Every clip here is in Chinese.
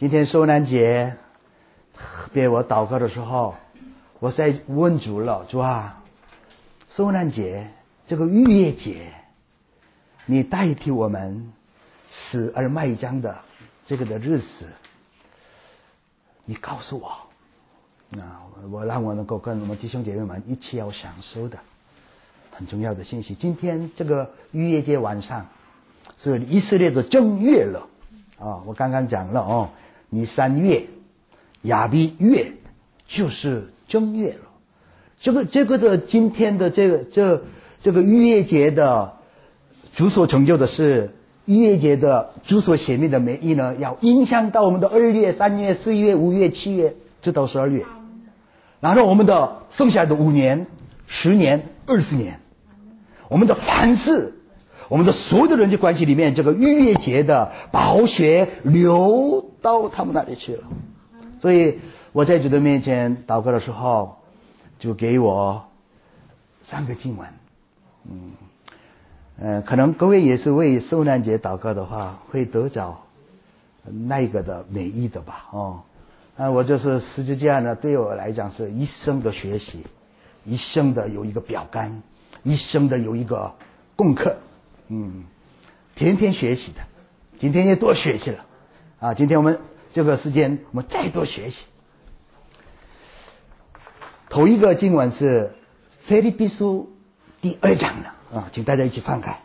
今天受难节，特别我祷告的时候，我在问主了，主啊，受难节这个逾越节，你代替我们死而迈将的这个的日子，你告诉我，我让我能够跟我们弟兄姐妹们一起要享受的很重要的信息。今天这个逾越节晚上是以色列的正月了我刚刚讲了尼三月、亚比月就是正月了。这个的今天的这个逾越节的主所成就的是，逾越节的主所显明的美意呢，要影响到我们的2月、3月、4月、5月、7月，直到12月，然后我们的剩下的5年、10年、20年，我们的凡事，我们的所有的人际关系里面，这个逾越节的宝血流到他们那里去了。所以我在主的面前祷告的时候，就给我3个经文。可能各位也是为受难节祷告的话，会得着那个的美意的吧。我就是十字架呢，对我来讲是一生的学习，一生的有一个标杆，一生的有一个功课。天天学习的，今天也多学习了今天我们这个时间，我们再多学习。头一个经文是腓立比书第2章的请大家一起翻开。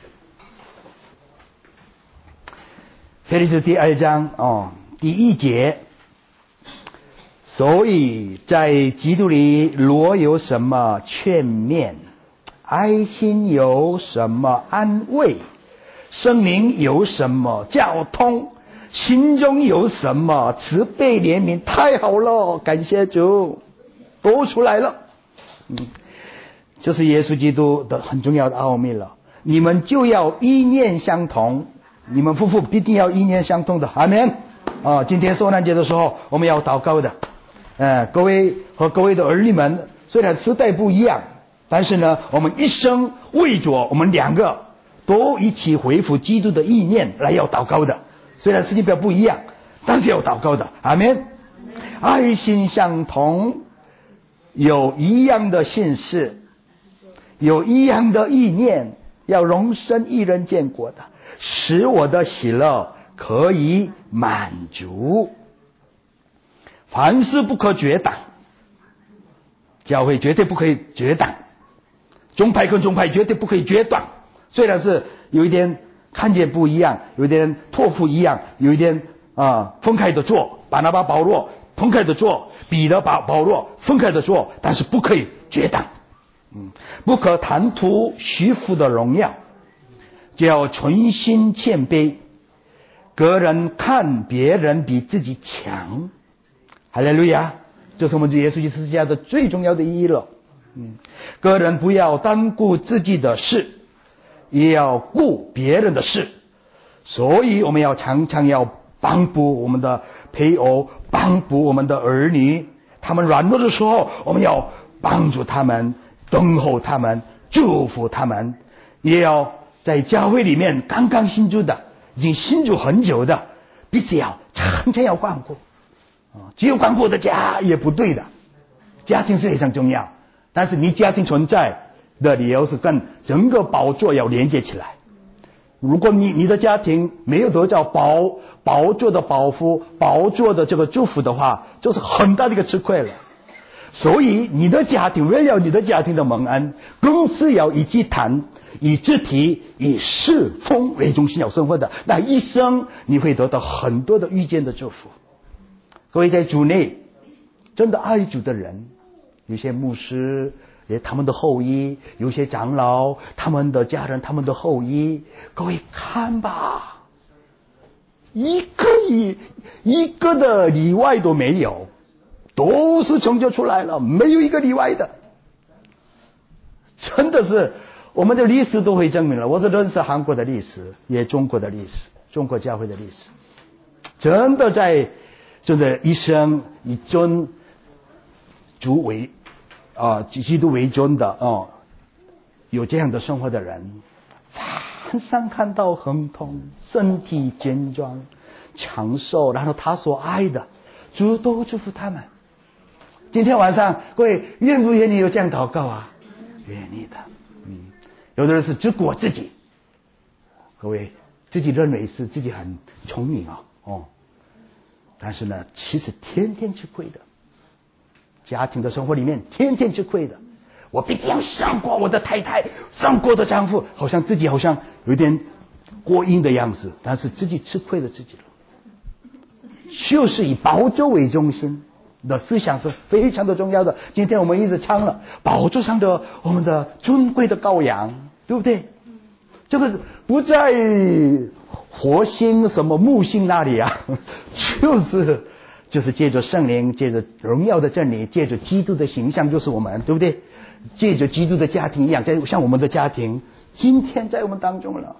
腓立比书第2章第1节，所以在基督里若有什么劝勉，爱心有什么安慰，圣灵有什么交通，心中有什么慈悲怜悯，太好了，感谢主，都出来了。这是耶稣基督的很重要的奥秘了。你们就要意念相同，你们夫妇必定要意念相同的。阿们。今天受难节的时候，我们要祷告的。各位和各位的儿女们，虽然时代不一样，但是呢，我们一生为着我们2个都一起恢复基督的意念来要祷告的。虽然时间表不一样，但是要祷告的。阿们。爱心相同，有一样的心事，有一样的意念，要荣神一人见过的，使我的喜乐可以满足。凡事不可结党，教会绝对不可以结党，宗派跟宗派绝对不可以决断。虽然是有一点看见不一样，有一点托付一样，有一点分开的做，巴拿巴保罗分开的做，彼得保罗分开的做，但是不可以结党。不可贪图虚浮的荣耀，就要存心谦卑，个人看别人比自己强。哈利路亚，这是我们耶稣基督十字架的最重要的意义了。个人不要单顾自己的事，也要顾别人的事。所以我们要常常要帮助我们的配偶，帮助我们的儿女，他们软弱的时候，我们要帮助他们，等候他们，祝福他们。也要在教会里面刚刚信主的，已经信主很久的，彼此要常常要关顾。只有关顾的家也不对的，家庭是非常重要，但是你家庭存在的理由是跟整个宝座要连接起来。如果你的家庭没有得到宝座的保护，宝座的这个祝福的话，就是很大的一个吃亏了。所以你的家庭，为了你的家庭的蒙恩，更是要以祭坛、以肢体、以侍奉为中心要生活的，那一生你会得到很多的遇见的祝福。各位在主内真的爱主的人，有些牧师他们的后裔，有些长老他们的家人，他们的后裔，各位看吧，一个的例外都没有，都是成就出来了，没有一个例外的。真的是我们的历史都会证明了。我是认识韩国的历史，也中国的历史，中国教会的历史，真的在真的一生以尊主为基督为尊的有这样的生活的人，常常看到亨通，身体健壮， 长寿，然后他所爱的，主都祝福他们。今天晚上各位愿不愿意有这样祷告啊？愿意的。有的人是只顾自己，各位自己认为是自己很聪明但是呢，其实天天吃亏的。家庭的生活里面天天吃亏的，我必定要胜过我的太太，胜过我的丈夫，好像自己好像有点过硬的样子，但是自己吃亏了自己了。就是以宝座为中心的思想是非常的重要的。今天我们一直唱了宝座上的我们的尊贵的羔羊，对不对？这个不在火星什么木星那里啊，就是借着圣灵，借着荣耀的真理，借着基督的形象，就是我们，对不对？借着基督的家庭一样，像我们的家庭今天在我们当中了。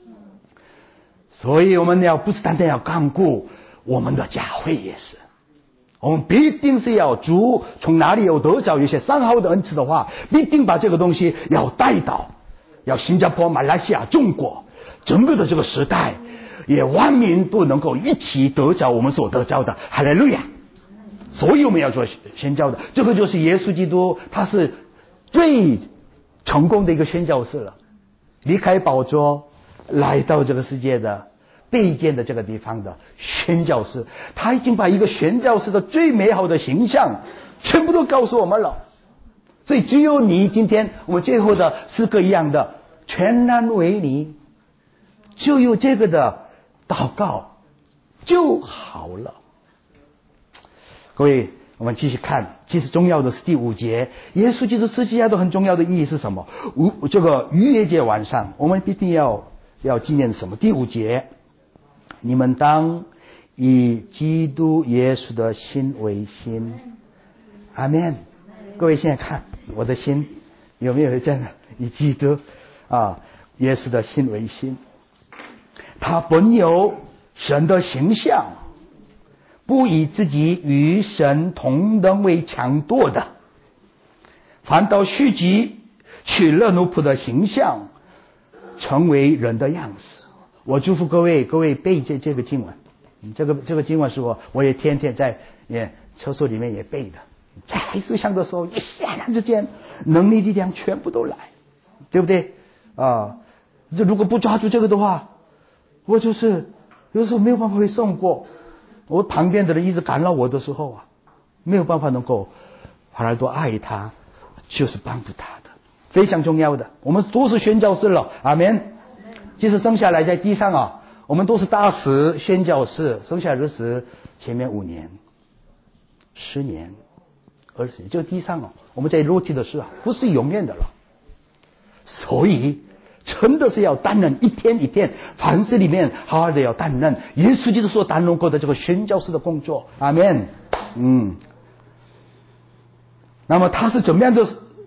所以我们不是单单要干顾我们的教会，也是我们必定是要主从哪里有得着一些上好的恩赐的话，必定把这个东西要带到要新加坡、马来西亚、中国整个的这个时代，也万民都能够一起得着我们所得着的。哈利路亚！所以我们要做宣教的，这个就是耶稣基督，他是最成功的一个宣教士了。离开宝座来到这个世界的卑贱的这个地方的宣教士，他已经把一个宣教士的最美好的形象全部都告诉我们了。所以只有你今天我们最后的四个一样的全然为你，就有这个的祷告就好了。各位，我们继续看，其实重要的是第5节，耶稣基督十字架的很重要的意义是什么？这个逾越节晚上我们必定要纪念什么？第5节，你们当以基督耶稣的心为心。阿们。各位现在看我的心有没有真的以基督耶稣的心为心？他本有神的形象，不以自己与神同等为强夺的，反倒虚己，取了奴仆的形象，成为人的样式。我祝福各位背这个经文，这个经文是我也天天在厕所里面也背的。在思想的时候，一刹那之间，能力力量全部都来，对不对如果不抓住这个的话，我就是有时候没有办法会胜过我旁边的人一直赶扰我的时候没有办法能够反而多爱他，就是帮助他的，非常重要的。我们都是宣教士了，阿们。即使生下来在地上我们都是大使宣教士，生下来的时前面5年、10年、20年，就地上我们在肉体的事不是永远的了。所以真的是要担任一天一天凡事里面好好的要担任耶稣基督所担任过的这个宣教士的工作，阿们。那么他是怎么样的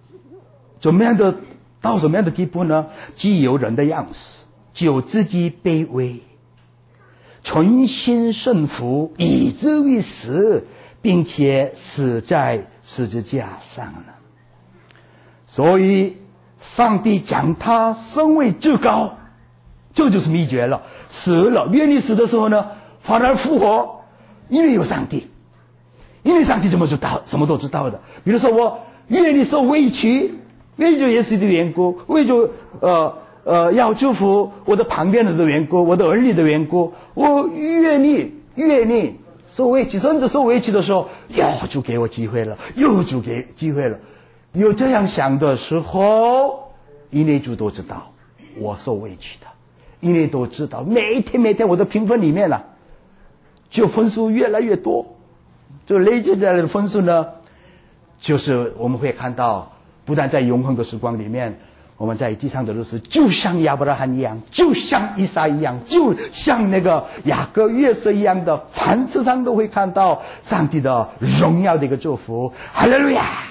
到什么样的地步呢？既有人的样式，就自己卑微，存心顺服，以至于死，并且死在十字架上了。所以上帝将他升为至高，这就是秘诀了。死了，愿意死的时候呢，反而复活，因为有上帝。因为上帝怎么知道，什么都知道的。比如说我愿意受委屈，为着耶稣的缘故，为着要祝福我的旁边人的缘故，我的儿女的缘故，我愿意受委屈，甚至受委屈的时候，就给我机会了，又就给机会了。有这样想的时候，因为主都知道我受委屈的，因为都知道每一天我的评分里面就分数越来越多，就累积下来的分数呢，就是我们会看到，不但在永恒的时光里面，我们在地上的日子就像亚伯拉罕一样，就像以撒一样，就像那个雅各约瑟一样的，凡事上都会看到上帝的荣耀的一个祝福。哈利路亚！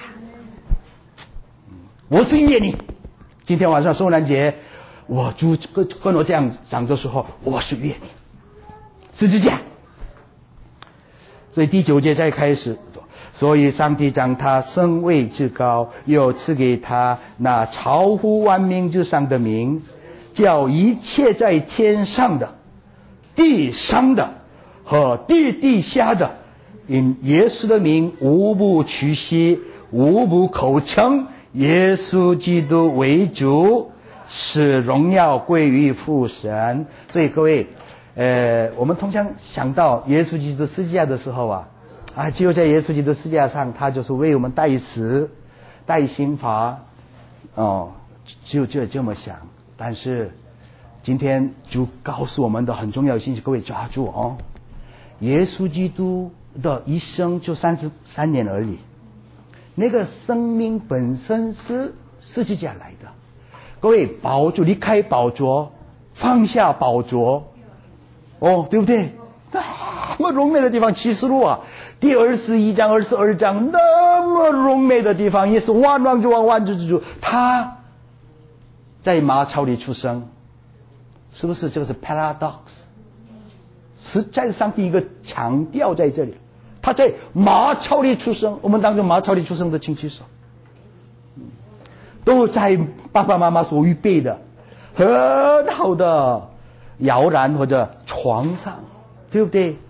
我是愿你，今天晚上受难节，我主跟我这样讲的时候，我是愿你十字架。所以第9节再开始，所以上帝将他升为至高，又赐给他那超乎万名之上的名，叫一切在天上的、地上的、 和地下的，因耶稣的名无不屈膝，无不口称耶稣基督为主，使荣耀归于父神。所以各位我们通常想到耶稣基督十字架的时候只有在耶稣基督十字架上，他就是为我们代死代刑罚就这么想。但是今天就告诉我们的很重要的信息，各位抓住耶稣基督的一生就33年而已，那个生命本身是十字架来的。各位宝座离开宝座，放下宝座对不对？那么荣美的地方，启示录第21章22章，那么荣美的地方，也是万王之王万主之主，他在马槽里出生，是不是这个是 paradox？ 实在上帝一个强调在这里，他在马槽里出生。我们当中马槽里出生的请举手，都在爸爸妈妈所预备的很好的摇篮或者床上，对不对？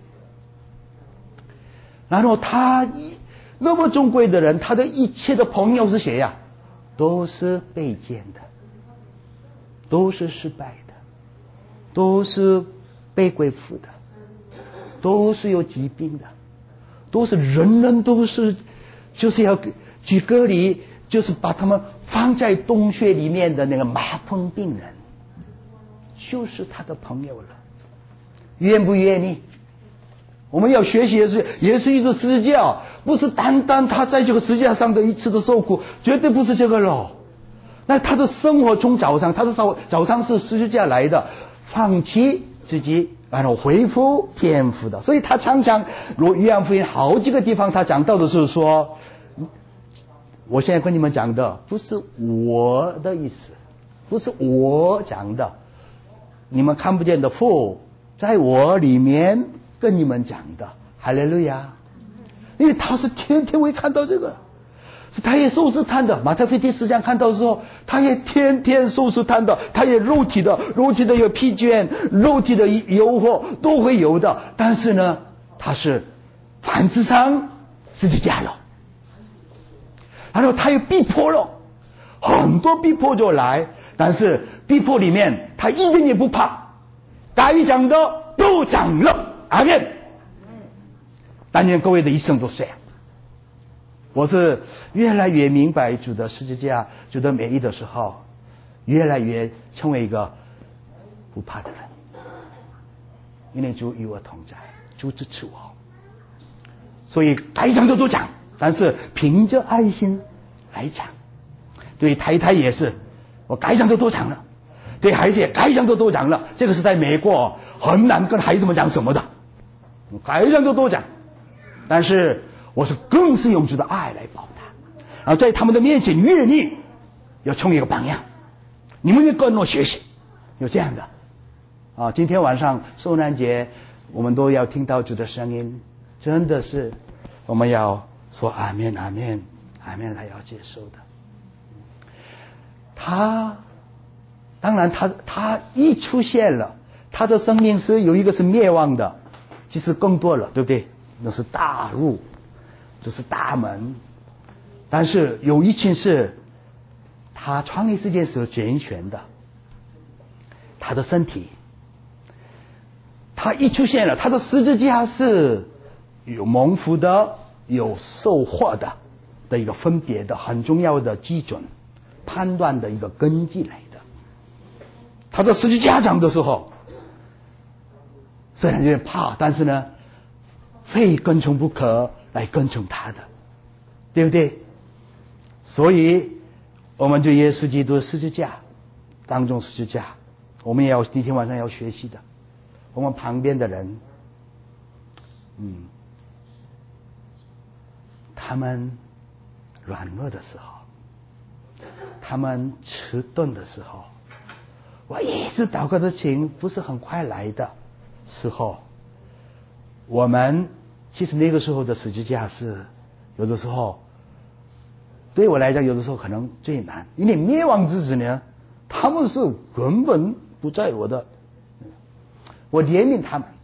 然后他那么尊贵的人，他的一切的朋友是谁呀？都是卑贱的，都是失败的，都是被鬼附的，都是有疾病的，都是人都是就是要去隔离，就是把他们放在洞穴里面的那个麻风病人，就是他的朋友了。愿不愿意？我们要学习耶稣基督十字架，不是单单他在这个十字架上的一次的受苦，绝对不是这个了。那他的生活从早上，他的早上是十字架来的，放弃自己，然后恢复天赋的。所以他常常约翰福音好几个地方他讲到的是说，我现在跟你们讲的不是我的意思，不是我讲的，你们看不见的父在我里面跟你们讲的，哈利路亚！因为他是天天会看到这个，是他也受试探的。马太福音第10章看到的时候，他也天天受试探的，他也肉体的有疲倦，肉体的诱惑都会有的。但是呢，他是凡事上十字架了，然后他也逼迫了，很多逼迫就来，但是逼迫里面他一点也不怕，该讲的都讲了。阿们。但愿各位的一生都是这样。我是越来越明白主的十字架，主的美意的时候，越来越成为一个不怕的人，因为主与我同在，主支持我，所以该讲的都讲，但是凭着爱心来讲。对太太也是，我该讲的都讲了，对孩子也该讲的都讲了。这个是在美国很难跟孩子们讲什么的，该讲的都讲，但是我是更是用主的爱来报答，然后在他们的面前愿意要成为一个榜样，你们也跟我学习，有这样的今天晚上受难节，我们都要听到主的声音，真的是我们要说阿们阿们阿们来要接受的。当然他一出现了，他的生命是有一个是灭亡的，其实更多了，对不对？那是大路，这是大门。但是有一件事，他创立世界是拣选的，他的身体，他一出现了，他的十字架是有蒙福的，有受祸的一个分别的很重要的基准，判断的一个根基来的。他的十字架讲的时候，虽然有点怕，但是呢，非跟从不可来跟从他的，对不对？所以我们对耶稣基督的十字架当中十字架，我们也要今天晚上要学习的。我们旁边的人，他们软弱的时候，他们迟钝的时候，我也是祷告的情不是很快来的时候，我们其实那个时候的十字架是有的时候对我来讲，有的时候可能最难，因为灭亡之子呢，他们是根本不在我怜悯他们，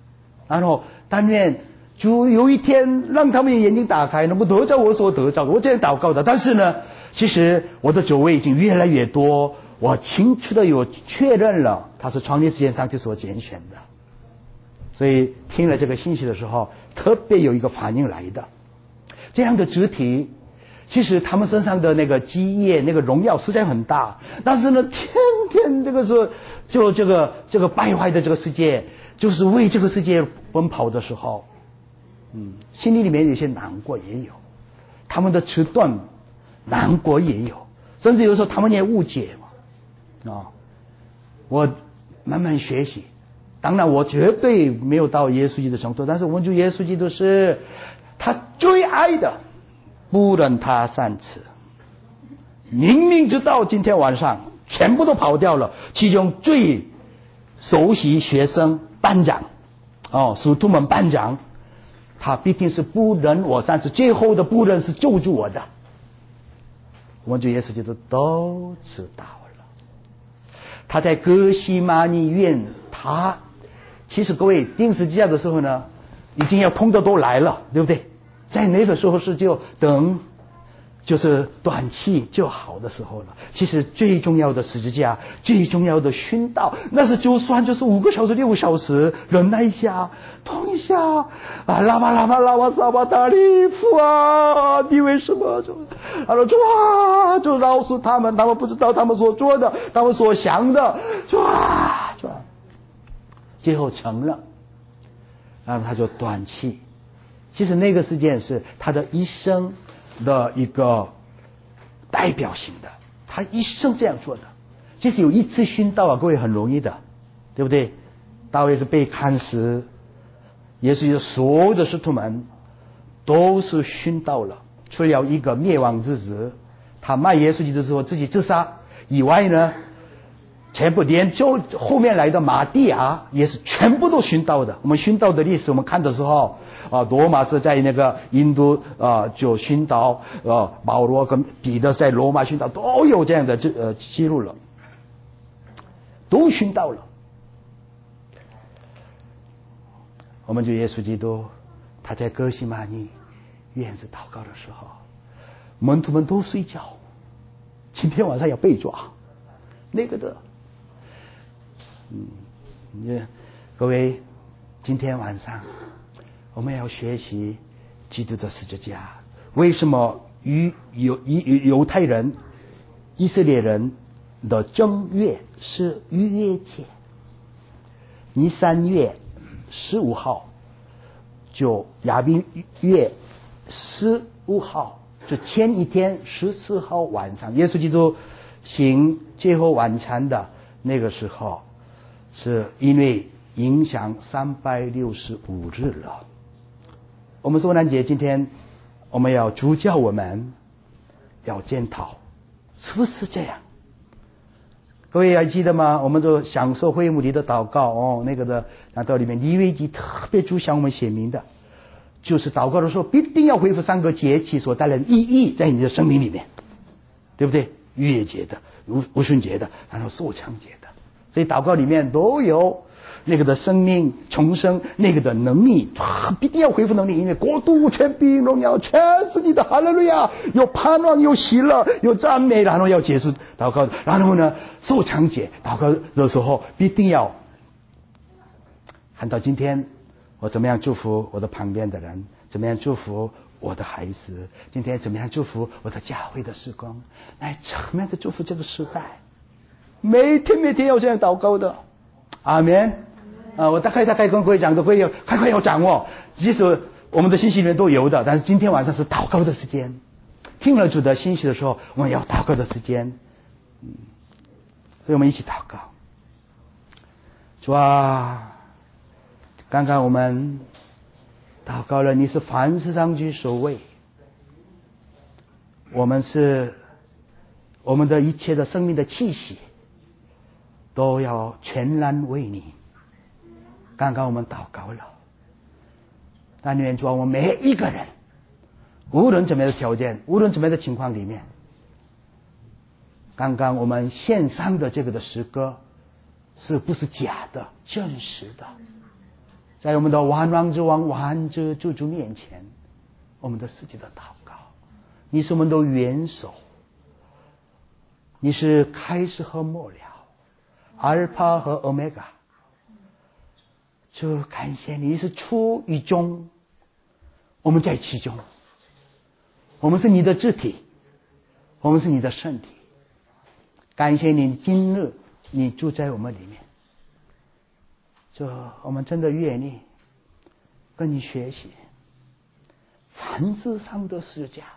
然后但愿主有一天让他们眼睛打开，能够得着我所得着的。我这样祷告的。但是呢，其实我的酒味已经越来越多，我清楚的有确认了他是创立时间上帝所拣选的。所以听了这个信息的时候，特别有一个反应来的。这样的肢体，其实他们身上的那个基业、那个荣耀实在很大，但是呢，天天这个是就这个败坏的这个世界，就是为这个世界奔跑的时候，心里面有些难过也有，他们的迟钝、难过也有，甚至有时候他们也误解嘛。我慢慢学习，当然我绝对没有到耶稣基督的程度，但是我们主耶稣基督是他最爱的，不忍他善辞。明明知道今天晚上全部都跑掉了，其中最首席学生班长使徒们班长，他必定是不忍我善辞，最后的不忍是救助我的。我们主耶稣基督都知道了。他在哥西玛尼园，他其实各位钉十字架的时候呢，已经要痛的都来了，对不对？在那个时候是就等就是短期就好的时候了。其实最重要的十字架，最重要的殉道，那是就算就是5个小时6个小时，忍耐一下，痛一下拉巴撒巴达利夫你为什么就就饶恕他们不知道他们所做的，他们所想的，最后成了，然后他就断气。其实那个事件是他的一生的一个代表性的，他一生这样做的。其实有一次殉道各位很容易的，对不对？大卫是被砍死，也是所有的使徒们都是殉道了，除了一个灭亡之子，他卖耶稣基督之后自己自杀以外呢，全部连就后面来的马蒂亚也是全部都殉道的。我们殉道的历史我们看的时候罗马是在那个印度就殉道，保罗跟彼得在罗马殉道，都有这样的记录了，都殉道了。我们就耶稣基督他在哥西玛尼园子祷告的时候，门徒们都睡觉，今天晚上要被抓那个的。各位，今天晚上我们要学习基督的十字架。为什么犹太人、以色列人的正月是逾越节？你3月15号就亚比月15号，就前一天14号晚上，耶稣基督行最后晚餐的那个时候，是因为影响365日了。我们受难节今天我们要主教我们要检讨是不是这样。各位还记得吗？我们就享受会幕里的祷告那个的讲道里面利未记特别主向我们写明的，就是祷告的时候必定要恢复3个节气所带来的意义在你的生命里面，对不对？逾越节的、无旬节的，然后受枪节的，所以祷告里面都有那个的生命重生那个的能力，必定要恢复能力，因为国度权柄荣耀全是你的，哈利路亚！有盼望，有喜乐，有赞美，然后要结束祷告，然后呢受枪节祷告的时候必定要看到今天我怎么样祝福我的旁边的人，怎么样祝福我的孩子，今天怎么样祝福我的教会的事工，来怎么样的祝福这个时代，每天要这样祷告的。阿们。我大概跟各位讲的，各位快要掌握。即使我们的信息里面都有的，但是今天晚上是祷告的时间。听了主的信息的时候，我们要祷告的时间。所以我们一起祷告。主啊，刚刚我们祷告了，你是凡事上居首位，我们是我们的一切的生命的气息都要全然为你。刚刚我们祷告了，但愿主啊，我们每一个人无论怎么样的条件，无论怎么样的情况里面，刚刚我们献上的这个的诗歌是不是假的，真实的？ 在我们的万王之王万主主面前，我们的自己的祷告，你是我们的元首，你是开始和末了，阿尔法和欧米伽。主感谢你是初与终，我们在其中，我们是你的肢体，我们是你的身体。感谢你今日你住在我们里面，就我们真的愿意跟你学习凡事上的施教。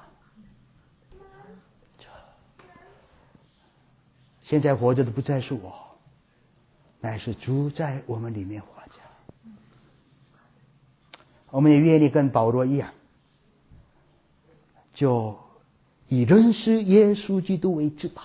现在活着的不再是我，乃是主在我们里面活着。我们也愿意跟保罗一样，就以认识耶稣基督为至宝，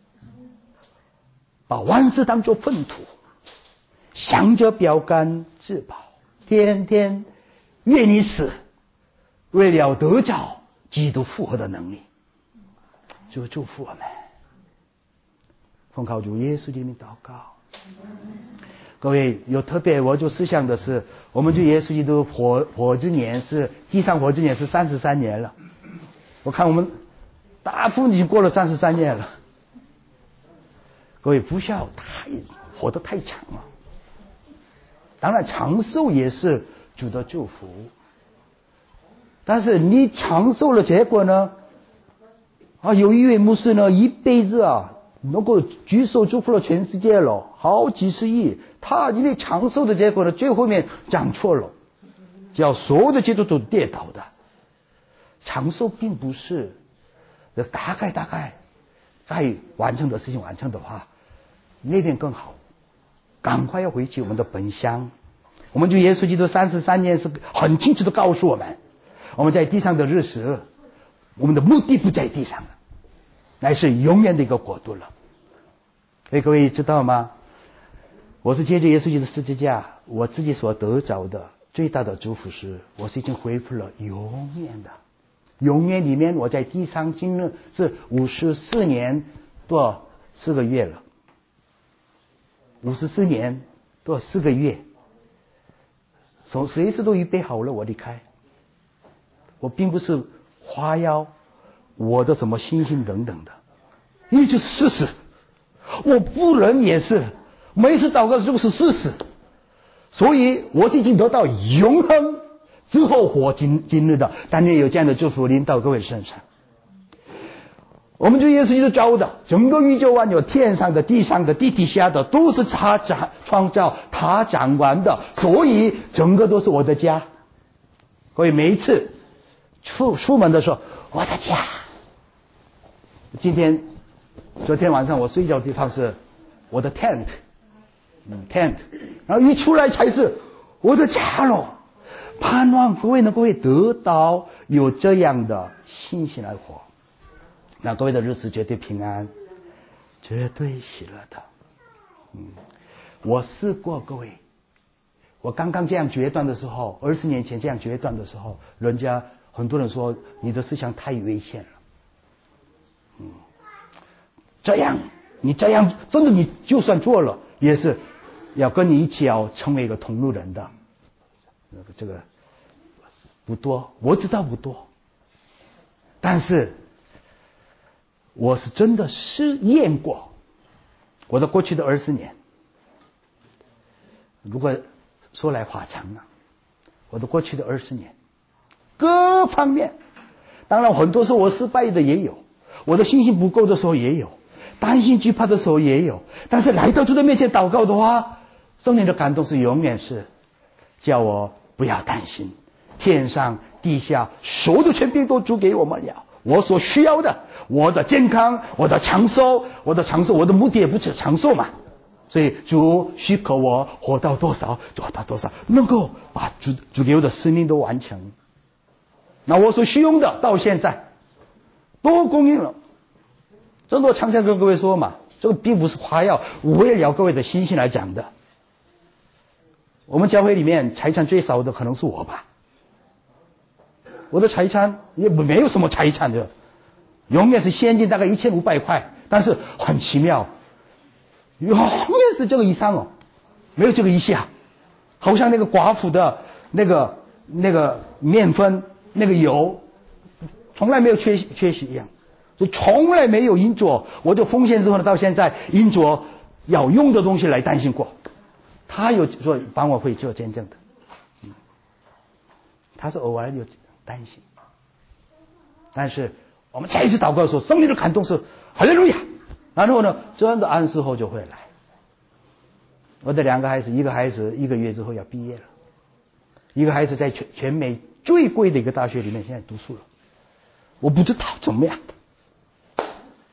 把万事当作粪土，想着标杆至宝，天天愿意死，为了得着基督复活的能力。主祝福我们，奉靠主耶稣的名祷告。各位有特别我就思想的是，我们就耶稣基督活之年是地上活之年是33年了，我看我们大部分已经过了33年了。各位不需要活得太长了，当然长寿也是主的祝福，但是你长寿了结果呢？有一位牧师呢，一辈子能够举手祝福了全世界了，好几十亿。他因为长寿的结果呢，最后面讲错了，叫所有的基督徒跌倒的。长寿并不是大概该完成的事情完成的话，那边更好。赶快要回去我们的本乡。我们就耶稣基督33年是很清楚的告诉我们，我们在地上的日子，我们的目的不在地上了，乃是永远的一个国度了。所以各位知道吗？我是借着耶稣基督的十字架，我自己所得着的最大的祝福是，我是已经恢复了永远的。永远里面，我在地上今日是54年多4个月了，54年多4个月，随时都预备好了我离开。我并不是夸耀我的什么信心等等的，因为就是事实。我不能也是每次祷告就是事实，所以我已经得到永恒之后活今日的，但愿有这样的祝福临到各位身上。我们就耶稣基督造的整个宇宙万有，天上的地上的地底下的，都是他创造他掌管的，所以整个都是我的家。所以每一次出门的时候，我的家。昨天晚上我睡觉的地方是我的 tent， 然后一出来才是我的家了。盼望各位能够得到有这样的信心来活，那各位的日子绝对平安，绝对喜乐的。我试过各位，我刚刚这样决断的时候，20年前这样决断的时候，很多人说你的思想太危险了。你这样真的你就算做了，也是要跟你一起要成为一个同路人的。这个不多，我知道不多，但是我是真的试验过我的过去的20年。如果说来话长了，我的过去的20年各方面，当然很多时候我失败的也有，我的信心不够的时候也有，担心惧怕的时候也有，但是来到主的面前祷告的话，圣灵的感动是永远是叫我不要担心，天上地下所有的权柄都主给我们了，我所需要的，我的健康，我的长寿，我的目的也不是长寿嘛，所以主许可我活到多少做到多少，能够把主给我的使命都完成。那我所需用的到现在都供应了。这我常常跟各位说嘛，这个并不是夸耀，我也聊各位的信心来讲的。我们教会里面财产最少的可能是我吧，我的财产也没有什么财产的，永远是现金大概1500块，但是很奇妙，永远是这个以上没有这个以下， 好像那个寡妇的那个面粉、那个油，从来没有缺席一样，就从来没有因着我就奉献之后呢，到现在因着要用的东西来担心过。他有说帮我会做见证的，他是偶尔有担心，但是我们再一次祷告的时候，圣灵的感动是哈利路亚，然后呢，真的按时后就会来。我的2个孩子，一个孩子1个月之后要毕业了，一个孩子在全美最贵的一个大学里面现在读书了，我不知道怎么样的。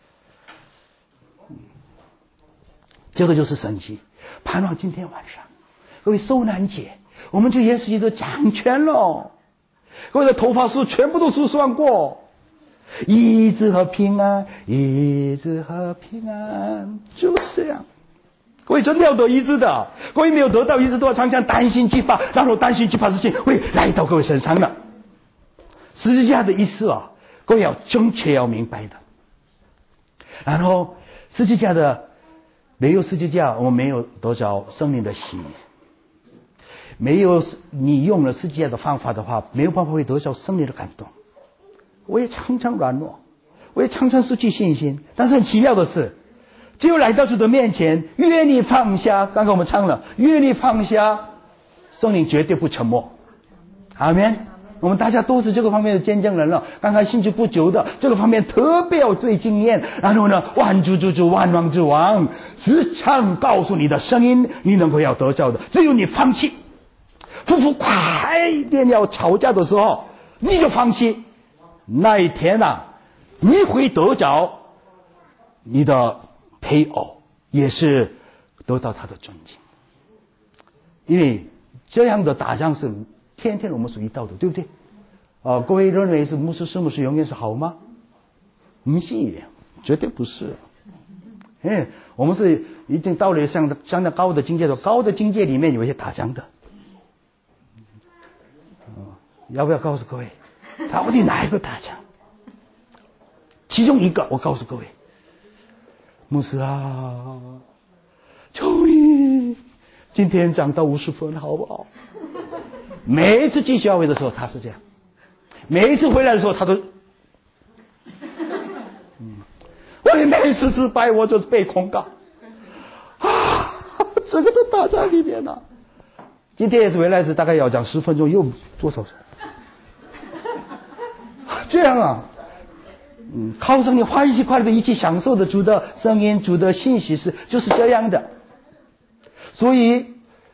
这个就是神迹。盼望今天晚上各位受难节，我们就耶稣基督掌权了，各位的头发梳全部都梳算过，医治和平安，医治和平安，就是这样。各位真的要得医治的，各位没有得到医治，都要常常担心惧怕，然后担心惧怕事情会来到各位身上的。十字架的意思啊，各位要正确要明白的。然后十字架的没有十字架，我们没有得着生命的喜悦。没有你用了十字架的方法的话，没有办法会得着生命的感动。我也常常软弱，我也常常失去信心，但是很奇妙的是，只有来到主的面前，愿你放下，刚刚我们唱了，愿你放下，圣灵绝对不沉默。阿们。我们大家都是这个方面的见证人了，刚刚信主不久的，这个方面特别有对经验。然后呢，万主之主，万王之王，时常告诉你的声音，你能够要得着的，只有你放弃。夫妇快点要吵架的时候，你就放弃，那一天啊，你会得着你的配偶，也是得到他的尊敬。因为这样的打仗是天天我们属于道德，对不对？各位认为是牧师永远是好吗？不是，绝对不是。我们是已经到了相当高的境界的，高的境界里面有一些打仗的。要不要告诉各位，到底哪一个打仗？其中一个，我告诉各位，牧师啊，求你今天讲到50分好不好？每一次继续教会的时候他是这样，每一次回来的时候他都我也每次失败我就是被控告啊，这个都打在里面了。今天也是回来是大概要讲10分钟，又多少这样啊。靠上你欢喜快乐的一起享受的主的声音，主的信息就是这样的。所以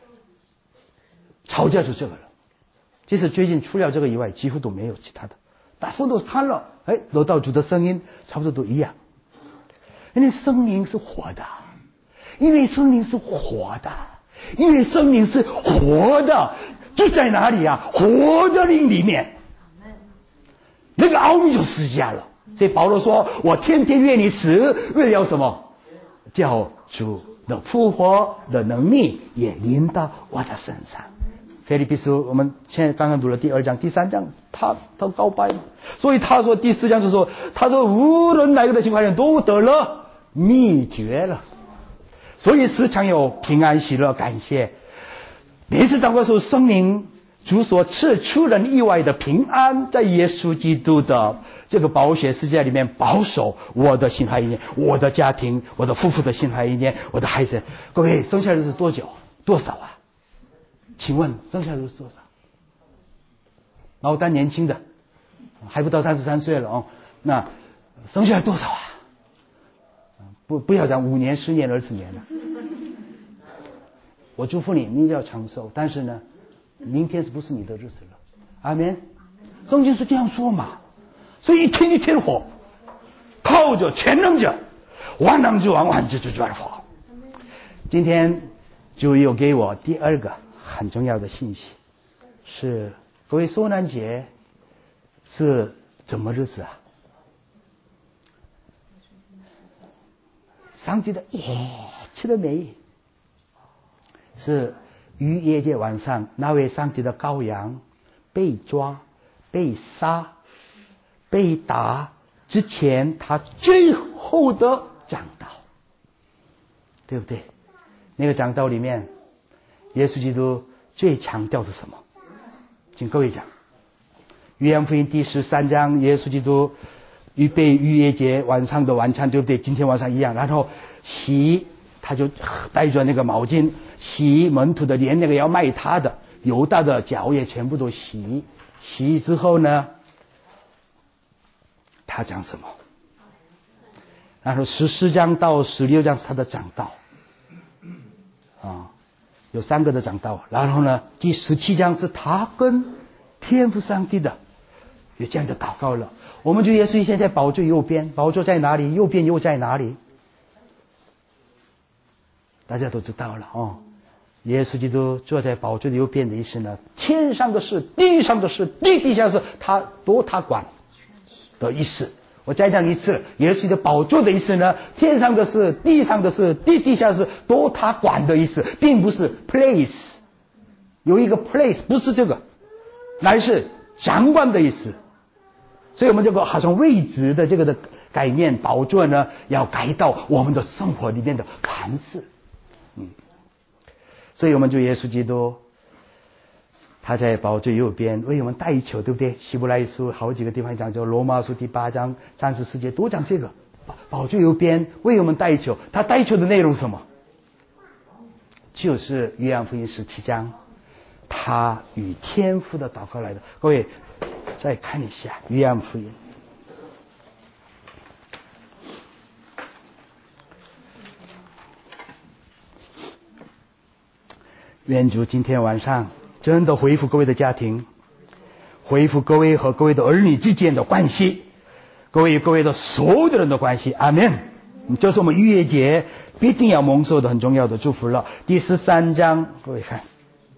吵架就这个了。其实最近除了这个以外几乎都没有其他的，大部分都是贪了，得到主的声音差不多都一样。因为生命是活的，因为生命是活的，因为生命是活的，就在哪里啊？活的灵里面，那个奥秘就实现了。所以保罗说，我天天愿你死，为了什么？叫主的复活的能力也临到我的身上。腓立比书我们现在刚刚读了第2章第3章，他告白，所以他说第4章就说，他说无论哪个情况下都得了秘诀了。所以时常有平安喜乐感谢。每次祷告的时候，圣灵主所赐出人意外的平安，在耶稣基督的这个宝血世界里面保守我的心怀意念，我的家庭，我的夫妇的心怀意念，我的孩子。各位生下来是多久多少啊？请问生下来是多少？老丹年轻的还不到33岁了那生下来多少啊？不要讲5年10年20年了。我祝福你，你要长寿，但是呢明天是不是你的日子了？阿们。圣经是这样说嘛。所以一天一天活，靠着全能者，万能之王，万智之主而活。今天就有给我第2个很重要的信息，是各位受难节是怎么日子啊？上帝的一切的美意是逾越节晚上，那位上帝的羔羊被抓、被杀、被打之前，他最后的讲道，对不对？那个讲道里面，耶稣基督最强调是什么？请各位讲。约翰福音第13章，耶稣基督预备逾越节晚上的晚餐，对不对？今天晚上一样。然后洗，他就带着那个毛巾洗门徒的脸，那个要卖他的犹大的脚也全部都洗。洗之后呢，他讲什么？然后14章到16章是他的讲道有3个的讲道。然后呢，第17章是他跟天父上帝的有这样的祷告了。我们主耶稣现在宝座右边，宝座在哪里？右边又在哪里？大家都知道了耶稣基督坐在宝座的右边的意思呢，天上的事、地上的事、地下的事，他管的意思。我再讲一次，耶稣的宝座的意思呢，天上的事、地上的事、地下的事都他管的意思，并不是 place 有一个 place， 不是这个，乃是掌管的意思。所以我们这个好像位置的这个的概念，宝座呢要改到我们的生活里面的盘饰。所以我们就耶稣基督他在宝座右边为我们代求，对不对？希伯来书好几个地方讲，就罗马书第8章34节都讲这个宝座右边为我们代求。他代求的内容是什么？就是约翰福音17章他与天父的祷告来的。各位再看一下约翰福音愿主今天晚上真的恢复各位的家庭，恢复各位和各位的儿女之间的关系，各位与各位的所有的人的关系。阿们。这是我们逾越节必定要蒙受的很重要的祝福了。第13章各位看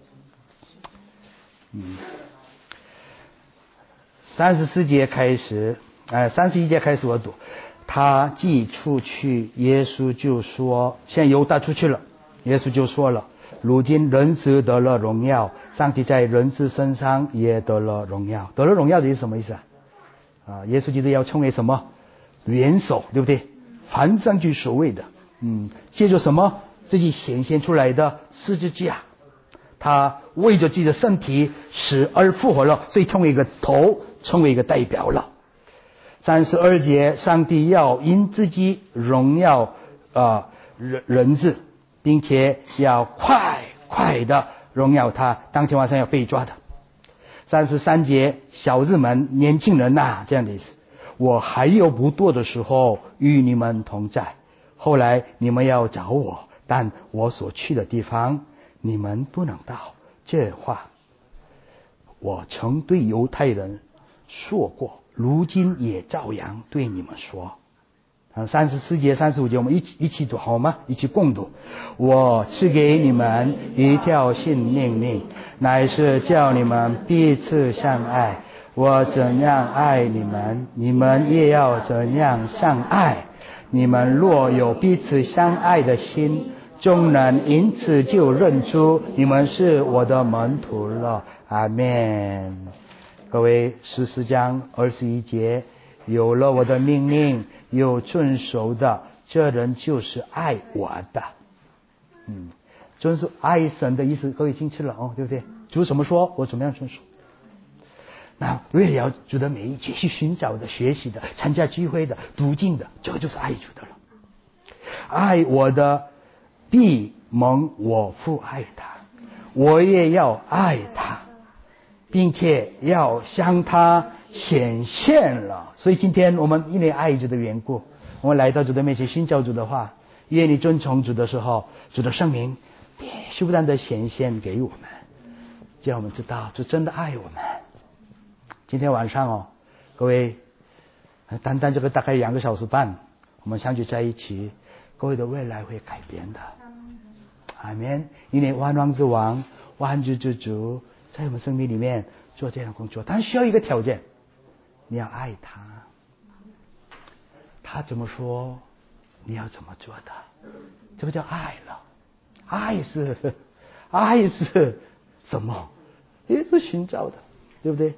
31节开始我读。他既出去，耶稣就说，现在犹大出去了，耶稣就说了，如今人子得了荣耀，上帝在人子身上也得了荣耀。得了荣耀的是什么意思耶稣基督要成为什么？元首，对不对？凡上去所谓的借着什么？自己显现出来的十字架，他为着自己的身体死而复活了，所以成为一个头，成为一个代表了。32节，上帝要因自己荣耀人子，并且要快的荣耀他，当天晚上要被抓的。33节，小子们年轻人这样的意思，我还有不多的时候与你们同在，后来你们要找我，但我所去的地方你们不能到。这话我曾对犹太人说过，如今也照样对你们说。34节35节我们一起读好吗？一起共读。我赐给你们一条新命令，乃是叫你们彼此相爱。我怎样爱你们，你们也要怎样相爱。你们若有彼此相爱的心，众人因此就认出你们是我的门徒了。阿们。各位14章21节，有了我的命令有遵守的，这人就是爱我的。遵守爱神的意思，各位清楚了对不对？主怎么说，我怎么样遵守。那为了要主的美意，继续寻找的、学习的、参加聚会的、读经的，这个就是爱主的了。爱我的必蒙我父爱他，我也要爱他，并且要向他显现了。所以今天我们因为爱主的缘故，我们来到主的面前寻找主的话，愿你遵从主的时候，主的圣灵必须不断的显现给我们，叫我们知道主真的爱我们。今天晚上各位单单这个大概2个小时半，我们相聚在一起，各位的未来会改变的。阿们。因为万王之王、万主之主在我们生命里面做这样的工作，但需要一个条件，你要爱他，他怎么说你要怎么做的，这个叫爱了。爱是什么？也是寻找的，对不对？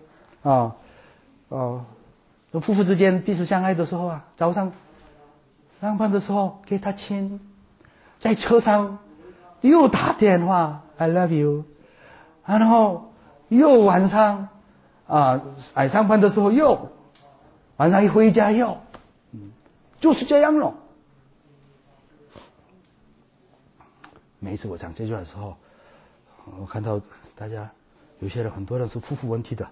夫妇之间彼此相爱的时候早上上班的时候给他亲，在车上又打电话 I love you， 然后又晚上上班的时候又晚上一回家又就是这样了。每一次我讲这句话的时候，我看到大家有些人很多人是夫妇问题的，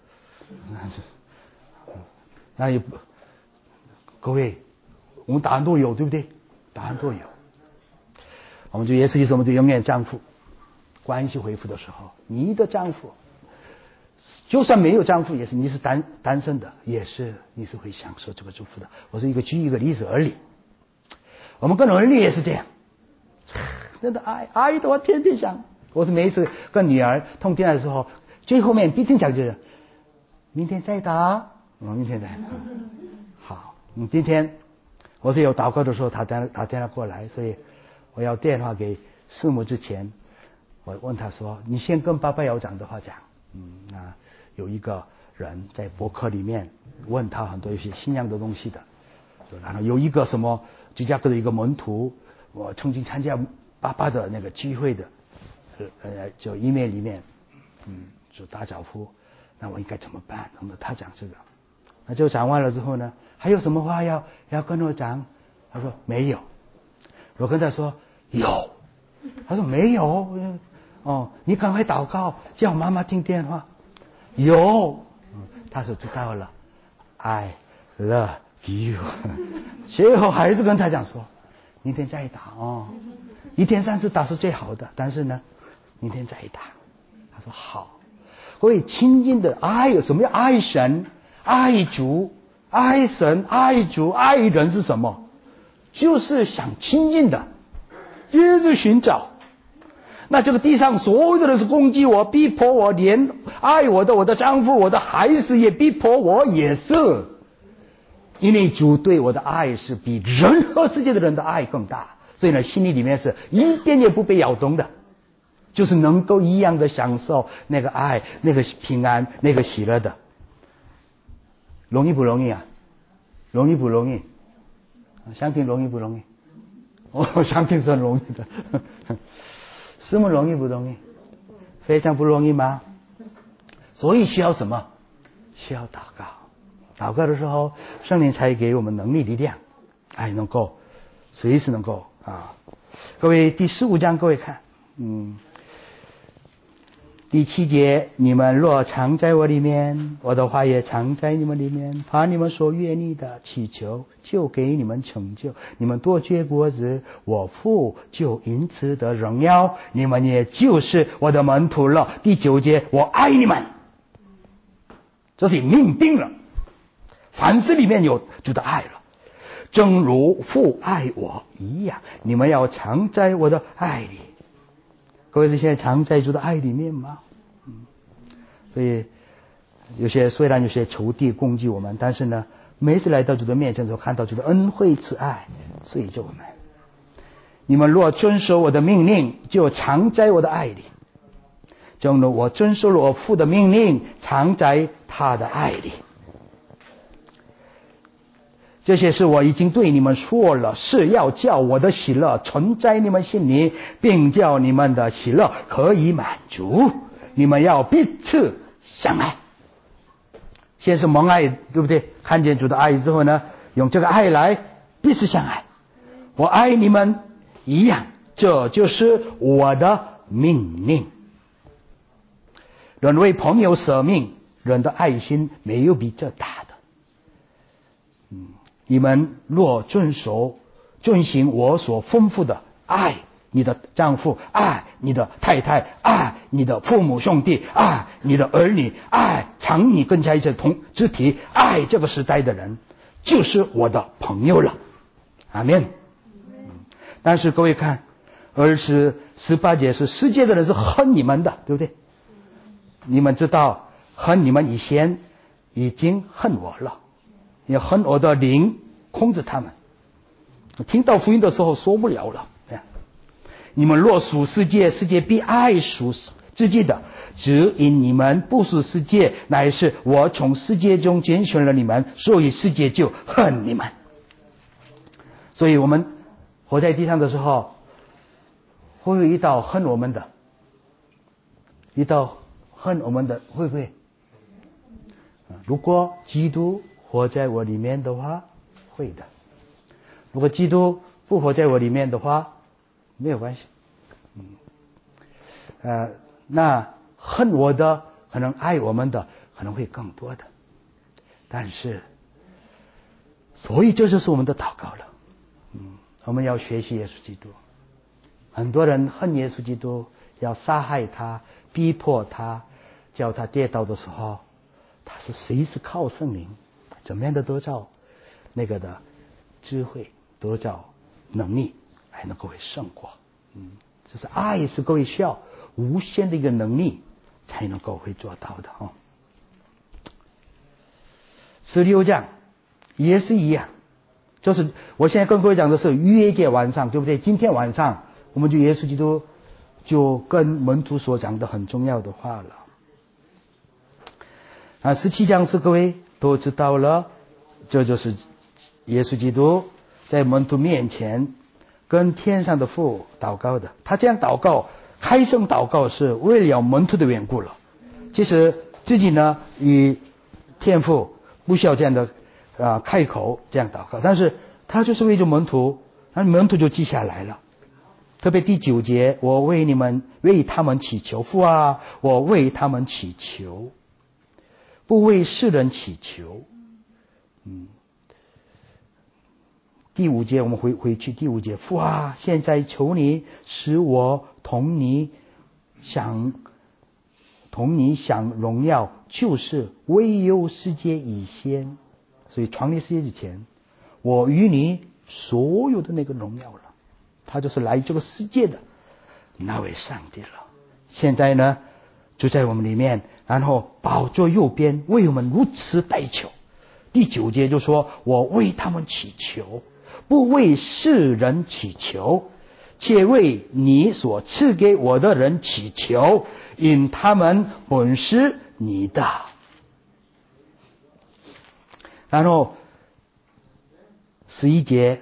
那也各位，我们答案都有，对不对？答案都有。我们就耶稣基督，我们就永远丈夫关系恢复的时候，你的丈夫就算没有丈夫，也是你是单身的，也是你是会享受这个祝福的。我是举一个例子而已。我们跟儿女也是这样，真的爱的我天天想。我是每一次跟女儿通电话的时候，最后面必定讲就是明天再打，明天再打。好，今天我是有祷告的时候，他打电话过来，所以我要电话给师母之前，我问他说：“你先跟爸爸要讲的话讲。”那有一个人在博客里面问他很多一些信仰的东西的，然后有一个什么芝加哥的一个门徒，我曾经参加爸爸的那个聚会的，就email里面，就打招呼，那我应该怎么办？那么他讲这个，那就讲完了之后呢，还有什么话要跟我讲？他说没有。我跟他说有，他说没有。你赶快祷告，叫妈妈听电话。有，他说知道了 ，I love you。最后还是跟他讲说，明天再打一天3次打是最好的，但是呢，明天再打。他说好。各位亲近的爱有什么？叫爱神、爱主、爱神、爱主、爱人是什么？就是想亲近的，一直寻找。那这个地上所有的人是攻击我、逼迫我，连爱我的丈夫、我的孩子也逼迫我，也是因为主对我的爱是比任何世界的人的爱更大，所以呢，心里面是一点也不被摇动的，就是能够一样的享受那个爱、那个平安、那个喜乐的。容易不容易啊？容易不容易？相信容易不容易？我相信是很容易的。是不容易不容易？非常不容易吗？所以需要什么？需要祷告。祷告的时候，圣灵才给我们能力力量，能够随时能够各位第15章，各位看，第7节，你们若常在我里面，我的话也常在你们里面，把你们所愿意的祈求，就给你们成就。你们多结果子，我父就因此得荣耀，你们也就是我的门徒了。第9节，我爱你们，这是命定了，凡事里面有主的爱了，正如父爱我一样，你们要常在我的爱里。各位是现在常在主的爱里面吗？所以虽然有些仇敌攻击我们，但是呢，每次来到主的面前的时候，看到主的恩惠慈爱，所以就我们，你们若遵守我的命令，就常在我的爱里，正如我遵守了我父的命令，常在他的爱里。这些事我已经对你们说了，是要叫我的喜乐存在你们心里，并叫你们的喜乐可以满足。你们要彼此相爱。先是蒙爱，对不对？看见主的爱之后呢，用这个爱来彼此相爱。我爱你们一样，这就是我的命令。人为朋友舍命，人的爱心没有比这大的。你们若遵行我所吩咐的，爱你的丈夫，爱你的太太，爱你的父母兄弟，爱你的儿女，爱常你跟在一起同肢体，爱这个时代的人，就是我的朋友了。阿们。但是各位看18节是世界的人是恨你们的，对不对？你们知道恨你们以前已经恨我了，也恨我的灵控制他们。听到福音的时候受不了了。你们若属世界，世界必爱属自己的，只因你们不属世界，乃是我从世界中拣选了你们，所以世界就恨你们。所以我们活在地上的时候，会遇到恨我们的，遇到恨我们的，会不会？如果基督活在我里面的话，会的。如果基督不活在我里面的话，没有关系。那恨我的，可能爱我们的可能会更多的。但是，所以这就是我们的祷告了。我们要学习耶稣基督。很多人恨耶稣基督，要杀害他，逼迫他，叫他跌倒的时候，他是随时靠圣灵，怎么样的得到那个的智慧，得到能力，还能够会胜过。就是爱是各位需要无限的一个能力才能够会做到的哦。16章也是一样，就是我现在跟各位讲的是逾越节晚上，对不对？今天晚上我们就耶稣基督就跟门徒所讲的很重要的话了。17章是各位都知道了，这就是耶稣基督在门徒面前跟天上的父祷告的。他这样祷告，开声祷告是为了门徒的缘故了。其实自己呢与天父不需要这样的开口这样祷告，但是他就是为着门徒，那门徒就记下来了。特别第9节，我为他们祈求，父啊，我为他们祈求，不为世人祈求。第5节我们回去第5节，父啊，现在求你使我同你享荣耀，就是未有世界以先，所以创立世界之前，我与你所有的那个荣耀了。他就是来这个世界的那位上帝了。现在呢就在我们里面，然后宝座右边为我们如此代求。第9节就说，我为他们祈求，不为世人祈求，且为你所赐给我的人祈求，因他们本是你的。然后11节，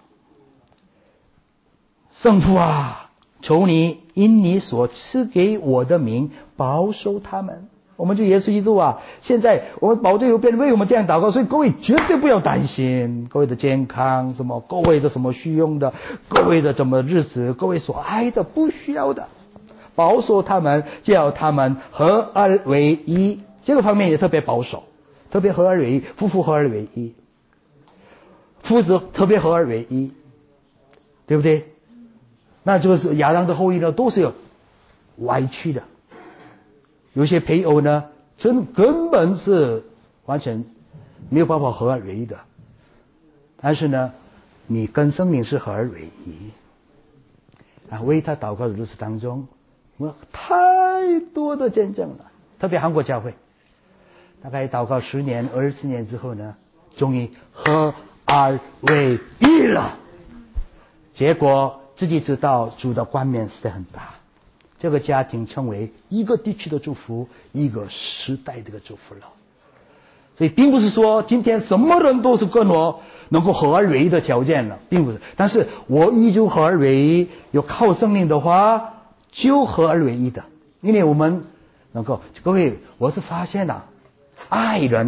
圣父啊，求你因你所赐给我的名保守他们。我们就耶稣基督啊，现在我们宝座右边为我们这样祷告，所以各位绝对不要担心各位的健康，什么各位的什么需用的，各位的什么日子，各位所爱的不需要的，保守他们，叫他们合而为一。这个方面也特别保守，特别合而为一，夫妇合而为一，父子特别合而为一，对不对？那就是亚当的后裔呢，都是有歪曲的。有些配偶呢，根本是完全没有办法合而为一的。但是呢，你跟圣灵是合而为一。为他祷告的日子当中，我太多的见证了。特别韩国教会，大概祷告10年、20年之后呢，终于合而为一了。结果自己知道主的冠冕是很大，这个家庭成为一个地区的祝福，一个时代的一个祝福了。所以并不是说今天什么人都是跟我能够合而为一的条件了，并不是。但是我依旧合而为一，有靠圣灵的话就合而为一的。因为我们能够，各位，我是发现爱人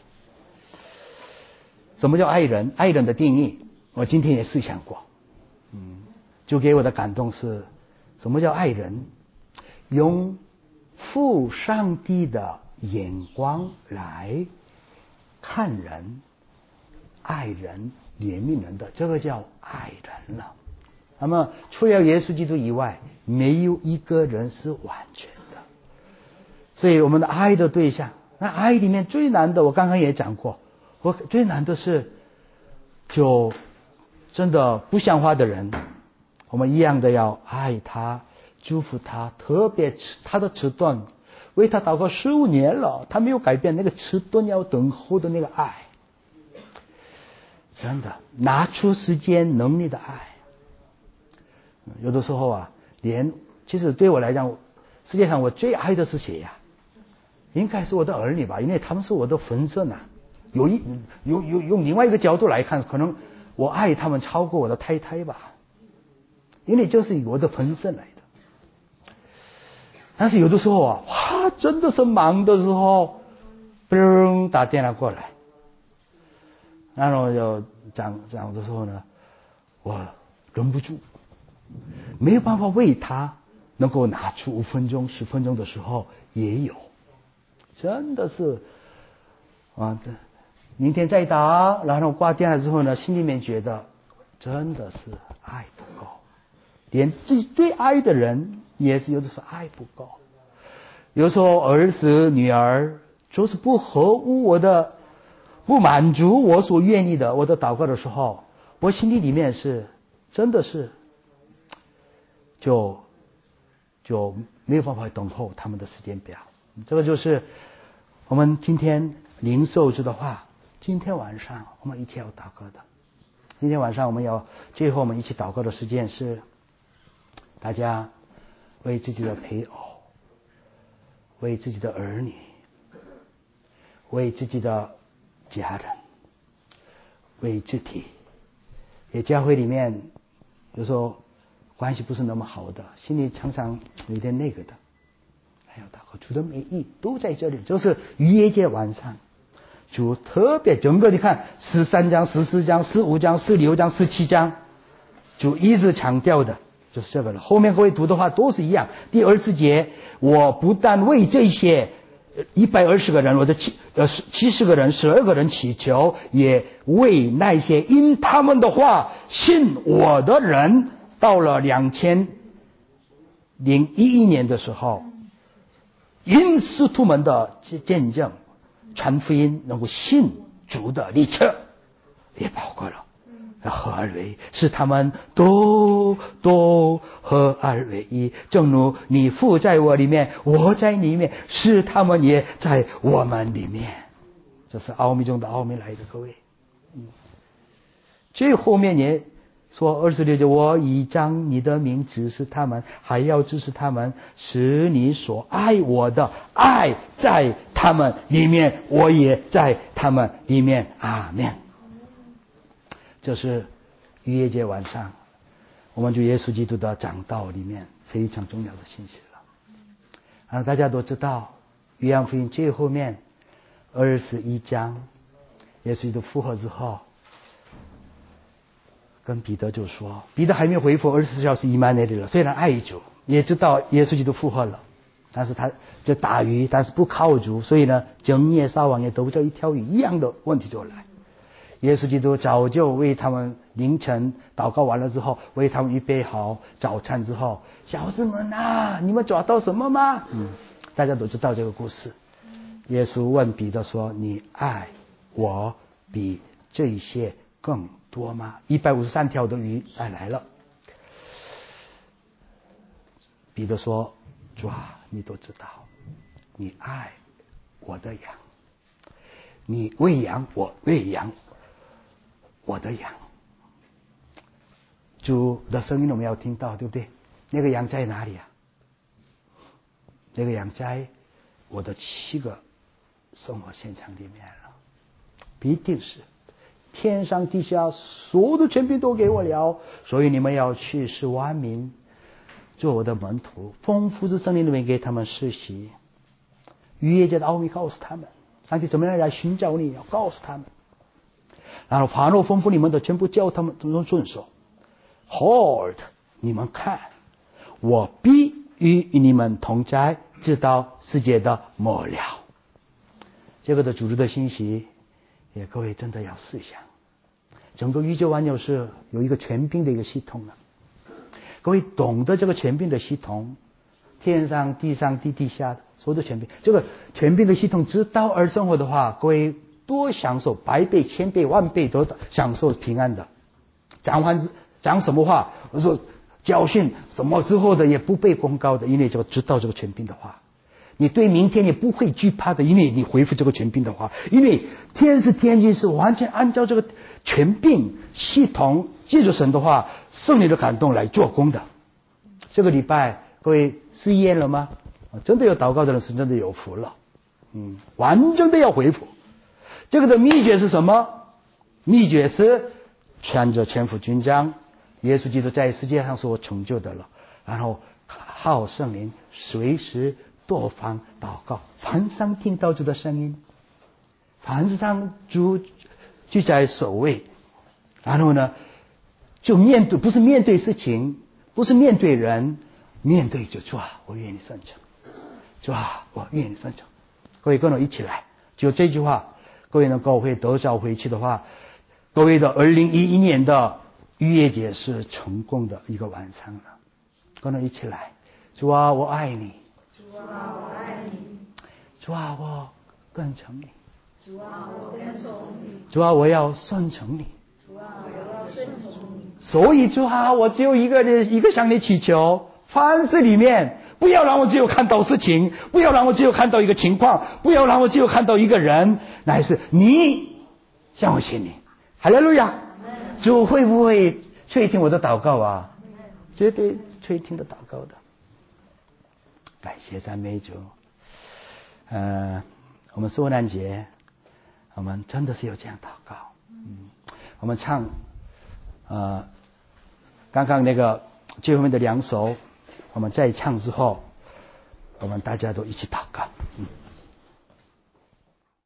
什么叫爱人？爱人的定义我今天也思想过。就给我的感动是，什么叫爱人？用父上帝的眼光来看人，爱人，怜悯人的，这个叫爱人了。那么除了耶稣基督以外，没有一个人是完全的。所以我们的爱的对象，那爱里面最难的，我刚刚也讲过，最难的是就真的不像话的人，我们一样的要爱他，祝福他，特别他的迟钝，为他祷告15年了，他没有改变那个迟钝要等候的那个爱，真的拿出时间能力的爱。有的时候其实对我来讲，世界上我最爱的是谁呀？应该是我的儿女吧，因为他们是我的分身啊。用另外一个角度来看，可能我爱他们超过我的太太吧。因为就是我的分身来的。但是有的时候哇，真的是忙的时候，嘣打电话过来，然后就讲的时候呢，我忍不住，没有办法为他能够拿出5分钟、10分钟的时候也有，真的是啊，明天再打，然后挂电话之后呢，心里面觉得真的是爱不够，连最爱的人也是有的时候爱不够。有时候儿子女儿就是不合乎我的，不满足我所愿意的，我的祷告的时候，我心里面是真的是就没有办法等候他们的时间表。这个就是我们今天领受主的话，今天晚上我们一起要祷告的。今天晚上最后我们一起祷告的时间是大家为自己的配偶，为自己的儿女，为自己的家人，为肢体。也教会里面有时候关系不是那么好的，心里常常有点那个的，还有祷告。主的美意都在这里，就是逾越节晚上，主特别整个你看13章、14章、15章、16章、17章，主一直强调的就是这个了。后面各位读的话都是一样。第20节，我不但为这些120个人，我的70个人、12个人祈求，也为那些因他们的话信我的人，到了2011年的时候，因使徒们的见证，传福音能够信主的力量也包括了合而为一，使他们都合而为一，正如你父在我里面，我在你里面，使他们也在我们里面。这是奥秘中的奥秘来的，各位。最后面也说26节，我已将你的名指示他们，还要指示他们，使你所爱我的爱在他们里面，我也在他们里面。阿们。这是逾越节晚上我们主耶稣基督的讲道里面非常重要的信息了。大家都知道约翰福音最后面21章，耶稣基督复活之后，跟彼得就说，彼得还没有回复24小时以满那里了，虽然爱主，也知道耶稣基督复活了，但是他就打鱼，但是不靠主，所以呢整夜撒网也兜着一条鱼，一样的问题就来。耶稣基督早就为他们凌晨祷告完了之后，为他们预备好早餐之后，小子们啊，你们抓到什么吗？大家都知道这个故事。耶稣问彼得说，你爱我比这些更多吗？153条的鱼带来了。彼得说，主啊，你都知道，你爱我的羊，你喂养我，喂养我的羊。主的声音我们要听到，对不对？那个羊在哪里啊？那个羊在我的7个生活现场里面了，必定是天上地下所有的权柄都给我了，所以你们要去使万民做我的门徒，丰富之圣灵里面给他们实习。逾越节的奥秘告诉他们，上帝怎么样来寻找你，要告诉他们，然后凡我吩咐你们的全部教他们都能遵守。Hold， 你们看，我必与你们同在，直到世界的末了。这个的主旨的信息，也各位真的要思想。整个宇宙万有是有一个权柄的一个系统的，各位懂得这个权柄的系统，天上地上地底下所有的权柄，这个权柄的系统知道而生活的话，各位多享受百倍千倍万倍都享受平安的。讲什么话，我说教训什么之后的也不被公告的，因为就知道这个权柄的话，你对明天也不会惧怕的，因为你回复这个权柄的话，因为天是天经，是完全按照这个权柄系统，借着神的话圣灵的感动来做工的。这个礼拜各位试验了吗？真的有祷告的人是真的有福了，完整的要回复。这个的秘诀是什么？秘诀是穿着全副军装，耶稣基督在世界上所成就的了，然后靠圣灵随时多方祷告，凡上听到主的声音，凡上主就在首位。然后呢，就面对，不是面对事情，不是面对人，面对就主啊，我愿意顺从，主啊，我愿意顺从。各位跟我一起来，就这句话，各位能够会得着回去的话，各位的2011年的逾越节是成功的一个晚上了。跟我一起来，主啊，我爱你， 主啊，我爱你， 主啊，我跟从你， 主啊，我跟从你， 主啊，我要顺从你， 主啊，我要顺从你。 所以主啊，我只有一个向你祈求，凡事里面不要让我只有看到事情，不要让我只有看到一个情况，不要让我只有看到一个人，乃是你向我显明。哈利路亚！主会不会垂听我的祷告啊？绝对垂听的祷告的。感谢赞美主。我们受难节，我们真的是有这样祷告。我们唱刚刚那个最后面的2首，我们再唱之后，我们大家都一起祷告。